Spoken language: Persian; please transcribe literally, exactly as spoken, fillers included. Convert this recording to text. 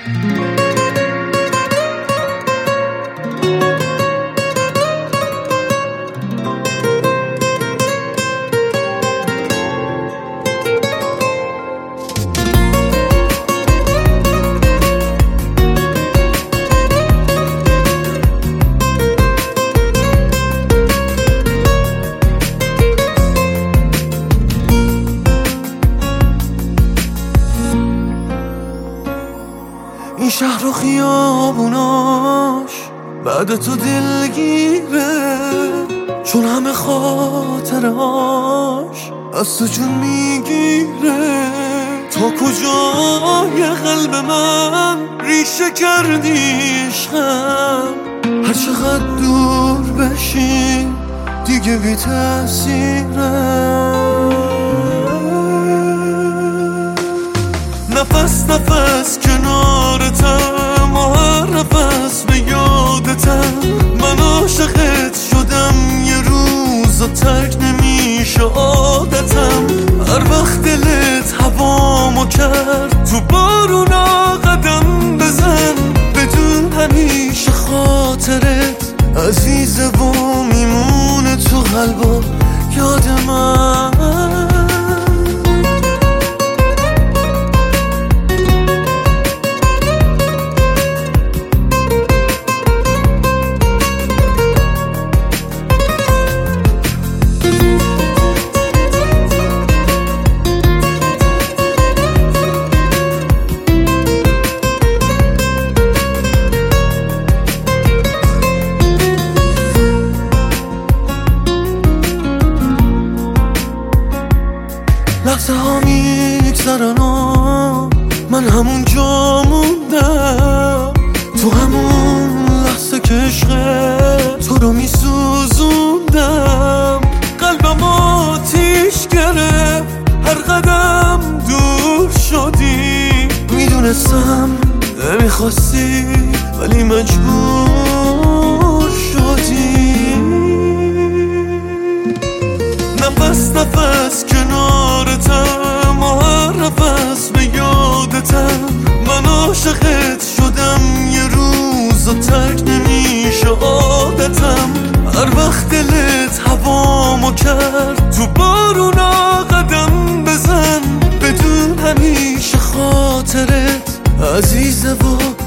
این شهر و خیابوناش بعد تو دلگیره، چون همه خاطرهاش از تو جون میگیره. تا کجای قلب من ریشه کردی عشقم، هر چقدر دور بشی دیگه بی تأثیره. نفس نفس کنارتم و هر نفس به یادتم. من عاشقت شدم یه روز و ترک نمیشه عادتم. هر وقت دلت هوامو کرد تو بارونا قدم بزن، بدون همیشه خاطرت عزیزه و میمونه تو قلب و یاد من. لحظه ها میگذرن و من همون جا موندم، تو همون لحظه که عشق تو رو میسوزوندم. قلبم آتیش گرفت هر قدم دور شدی، میدونستم نمیخواستی ولی مجبور شدی. نفس نفس کنارتم و هر نفس به یادتم. من عاشقت شدم یه روز و ترک نمیشه عادتم. هر وقت دلت هوامو کرد تو بارونا قدم بزن، بدون همیشه خاطرت عزیزه و